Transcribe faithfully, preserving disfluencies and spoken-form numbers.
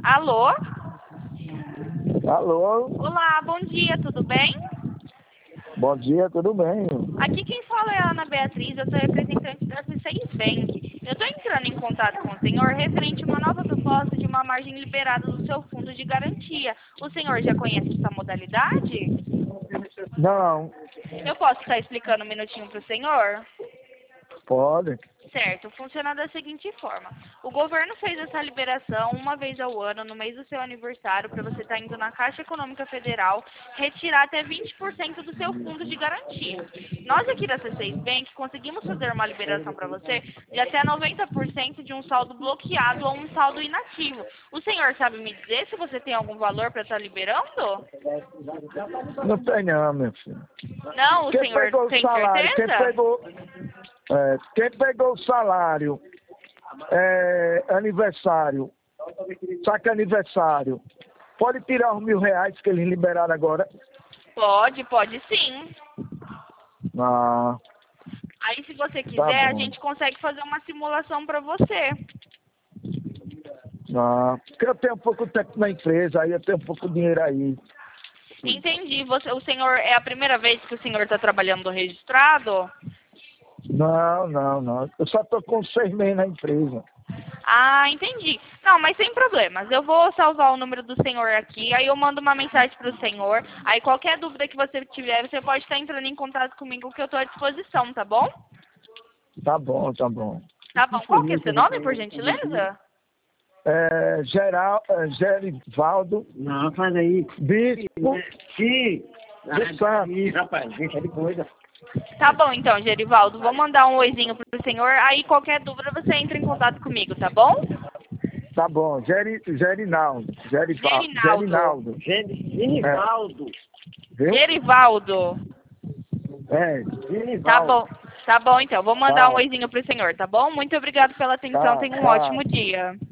Alô? Alô, Olá, bom dia, tudo bem? bom dia, tudo bem? Aqui quem fala é a Ana Beatriz, eu sou representante da C seis Bank. Eu estou entrando em contato com o senhor referente a uma nova proposta de uma margem liberada do seu fundo de garantia. O senhor já conhece essa modalidade? Não, Eu posso estar explicando um minutinho para o senhor? pode. Certo, funciona da seguinte forma. O governo fez essa liberação uma vez ao ano, no mês do seu aniversário, para você estar indo na Caixa Econômica Federal, retirar até vinte por cento do seu fundo de garantia. Nós aqui da C seis Bank conseguimos fazer uma liberação para você de até noventa por cento de um saldo bloqueado ou um saldo inativo. O senhor sabe me dizer se você tem algum valor para estar liberando? Não tem não, meu filho. Não, o Quem senhor pegou o tem salário, quem certeza? pegou, é, quem pegou o salário, é, aniversário, saque aniversário, pode tirar os mil reais que eles liberaram agora? Pode, pode sim. Ah, Aí, se você tá quiser, a bom. gente consegue fazer uma simulação para você. Ah, porque eu tenho pouco tempo na empresa, aí eu tenho pouco dinheiro aí. Entendi. Você, o senhor, é a primeira vez que o senhor está trabalhando registrado? Não, não, não. Eu só tô com seis meses na empresa. Ah, entendi. Não, mas sem problemas. Eu vou salvar o número do senhor aqui, aí eu mando uma mensagem para o senhor. Aí qualquer dúvida que você tiver, você pode estar entrando em contato comigo que eu estou à disposição, tá bom? Tá bom, tá bom. Tá bom. Qual que é seu nome, por gentileza? É, Geral, é, Gerivaldo Não, faz aí. Bispo Sim. do Santos. Ih, rapaz, deixa de coisa. Tá bom, então, Gerivaldo. Vou mandar um oizinho pro senhor. Aí qualquer dúvida você entra em contato comigo, tá bom? Tá bom, Geri, Gerinaldo. Gerival, Gerinaldo. Gerinaldo. Genivaldo. Viu? Gerivaldo. É, Genivaldo. Tá bom. Tá bom, então. Vou mandar Tá. um oizinho pro senhor, tá bom? Muito obrigado pela atenção. Tá, Tenha um tá. ótimo dia.